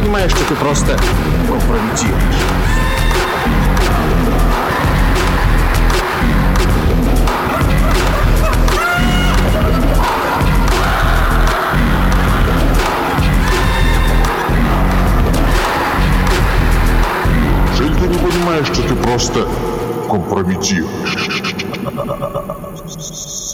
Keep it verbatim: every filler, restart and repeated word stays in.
понимаешь, что ты просто компрометируешь? Жаль, ты не понимаешь, что ты просто компрометируешь.